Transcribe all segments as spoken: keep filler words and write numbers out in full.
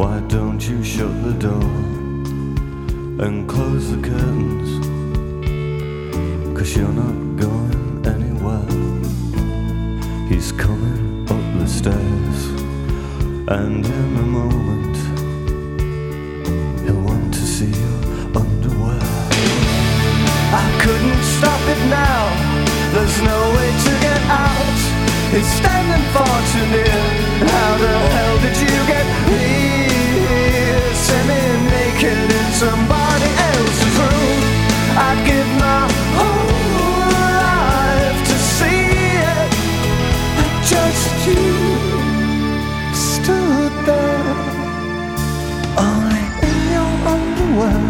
Why don't you shut the door and close the curtains? 'Cause you're not going anywhere. He's coming up the stairs, and in a moment he'll want to see your underwear. I couldn't stop it now, there's no way to get out. It's standing far too near. How the hell did you get here? Semi-naked in somebody else's room. I'd give my whole life to see it. But just you stood there, only in your underwear.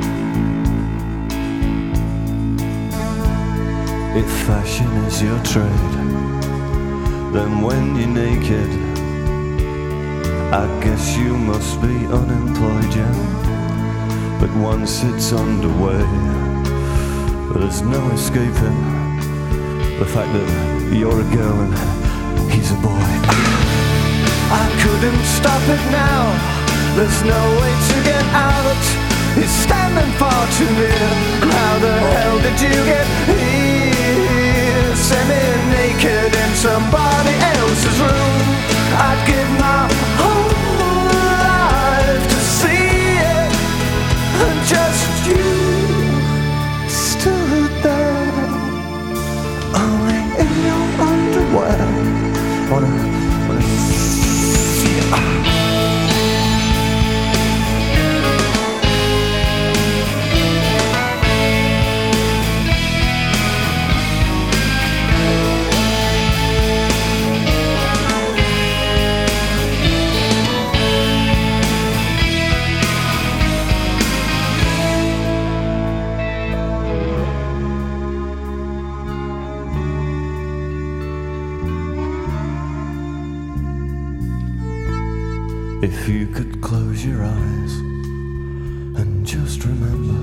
If fashion is your trade, then when you're naked, I guess you must be unemployed, yeah. But once it's underway, there's no escaping the fact that you're a girl and he's a boy. I couldn't stop it now, there's no way to get out. He's standing far too near. How the hell did you get here? Semi-naked in somebody else's room. I'd give my whole life to see it. And just you stood there, only in your underwear. Wanna, wanna see it. If you could close your eyes and just remember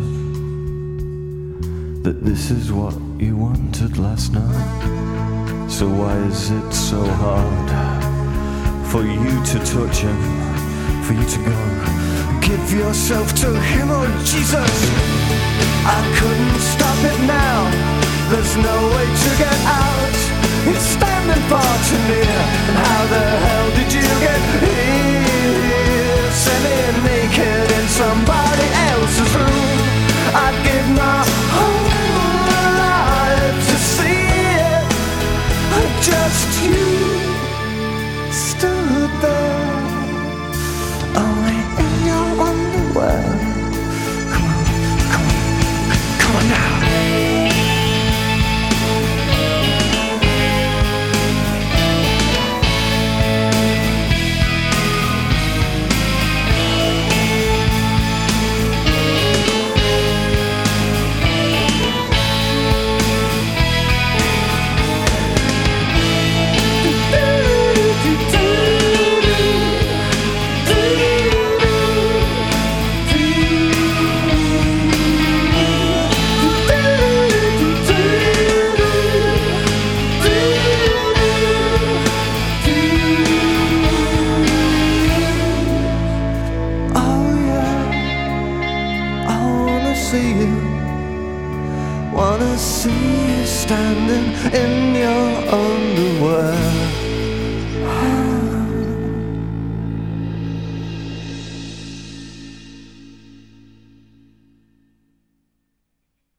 that this is what you wanted last night. So why is it so hard for you to touch him, for you to go give yourself to him? Oh Jesus, I couldn't stop it now, there's no way to get out. It's standing far too near. And how the hell did you get here? Semi-naked in somebody else's room. I'd give my whole life to see it. Just you stood there, only in your underwear. Come on, come on, come on now. Wanna see you standing in your underwear.